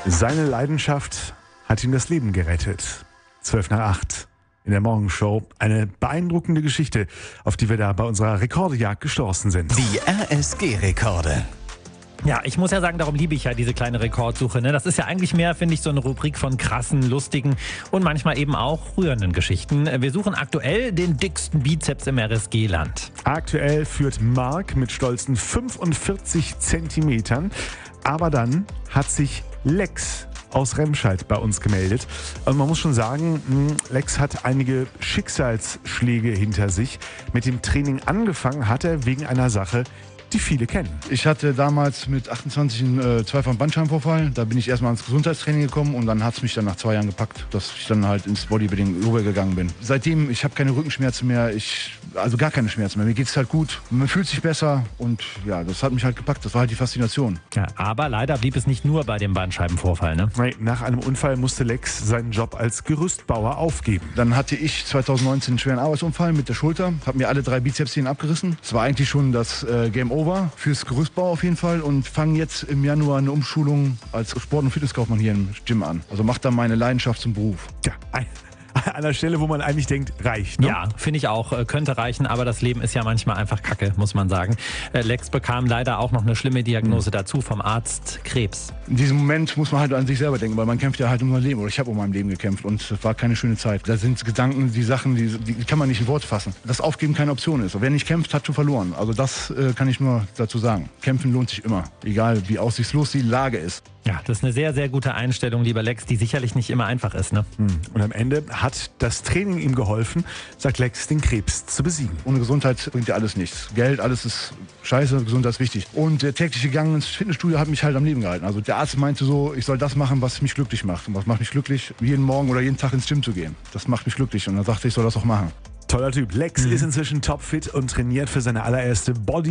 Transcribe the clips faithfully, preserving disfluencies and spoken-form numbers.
Seine Leidenschaft hat ihm das Leben gerettet. Zwölf nach acht in der Morgenshow. Eine beeindruckende Geschichte, auf die wir da bei unserer Rekordejagd gestoßen sind. Die R S G-Rekorde. Ja, ich muss ja sagen, darum liebe ich ja diese kleine Rekordsuche. Ne? Das ist ja eigentlich mehr, finde ich, so eine Rubrik von krassen, lustigen und manchmal eben auch rührenden Geschichten. Wir suchen aktuell den dicksten Bizeps im R S G-Land. Aktuell führt Marc mit stolzen fünfundvierzig Zentimetern. Aber dann hat sich Lex aus Remscheid bei uns gemeldet. Und man muss schon sagen, Lex hat einige Schicksalsschläge hinter sich. Mit dem Training angefangen hat er wegen einer Sache, die viele kennen. Ich hatte damals mit achtundzwanzig einen äh, zweifachen Bandscheibenvorfall. Da bin ich erstmal ins Gesundheitstraining gekommen und dann hat es mich dann nach zwei Jahren gepackt, dass ich dann halt ins Bodybuilding rübergegangen bin. Seitdem, ich habe keine Rückenschmerzen mehr, ich, also gar keine Schmerzen mehr. Mir geht es halt gut, man fühlt sich besser und ja, das hat mich halt gepackt. Das war halt die Faszination. Ja, aber leider blieb es nicht nur bei dem Bandscheibenvorfall, ne? Nach einem Unfall musste Lex seinen Job als Gerüstbauer aufgeben. Dann hatte ich zweitausendneunzehn einen schweren Arbeitsunfall mit der Schulter, habe mir alle drei Bizepssehnen abgerissen. Das war eigentlich schon das äh, Game Over fürs Gerüstbau auf jeden Fall und fange jetzt im Januar eine Umschulung als Sport- und Fitnesskaufmann hier im Gym an. Also mache da meine Leidenschaft zum Beruf. Ja, ein an der Stelle, wo man eigentlich denkt, reicht. Ne? Ja, finde ich auch. Könnte reichen, aber das Leben ist ja manchmal einfach Kacke, muss man sagen. Lex bekam leider auch noch eine schlimme Diagnose mhm. dazu vom Arzt Krebs. In diesem Moment muss man halt an sich selber denken, weil man kämpft ja halt um sein Leben. Oder ich habe um mein Leben gekämpft und es war keine schöne Zeit. Da sind Gedanken, die Sachen, die, die kann man nicht in Worte fassen. Dass Aufgeben keine Option ist. Und wer nicht kämpft, hat schon verloren. Also das äh, kann ich nur dazu sagen. Kämpfen lohnt sich immer, egal wie aussichtslos die Lage ist. Ja, das ist eine sehr, sehr gute Einstellung, lieber Lex, die sicherlich nicht immer einfach ist, ne? Und am Ende hat das Training ihm geholfen, sagt Lex, den Krebs zu besiegen. Ohne Gesundheit bringt ja alles nichts. Geld, alles ist scheiße, Gesundheit ist wichtig. Und der tägliche Gang ins Fitnessstudio hat mich halt am Leben gehalten. Also der Arzt meinte so, ich soll das machen, was mich glücklich macht. Und was macht mich glücklich? Jeden Morgen oder jeden Tag ins Gym zu gehen. Das macht mich glücklich. Und dann sagte ich, ich soll das auch machen. Toller Typ. Lex mhm. ist inzwischen topfit und trainiert für seine allererste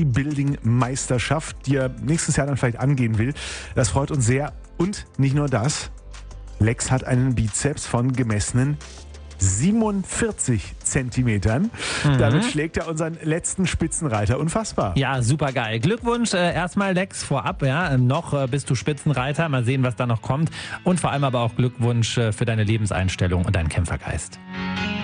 Bodybuilding-Meisterschaft, die er nächstes Jahr dann vielleicht angehen will. Das freut uns sehr. Und nicht nur das, Lex hat einen Bizeps von gemessenen siebenundvierzig Zentimetern. Mhm. Damit schlägt er unseren letzten Spitzenreiter. Unfassbar. Ja, super geil. Glückwunsch äh, erstmal, Lex, vorab. Ja, noch äh, bist du Spitzenreiter. Mal sehen, was da noch kommt. Und vor allem aber auch Glückwunsch äh, für deine Lebenseinstellung und deinen Kämpfergeist.